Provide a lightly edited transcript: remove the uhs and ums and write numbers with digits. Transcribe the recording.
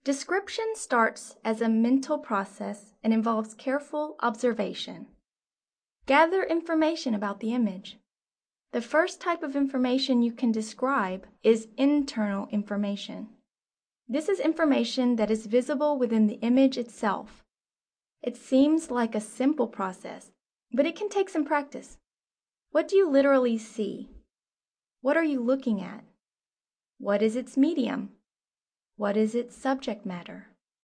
Description starts as a mental process and involves careful observation. Gather information about the image. The first type of information you can describe is internal information. This is information that is visible within the image itself. It seems like a simple process, but it can take some practice. What do you literally see? What are you looking at? What is its medium? What is its subject matter?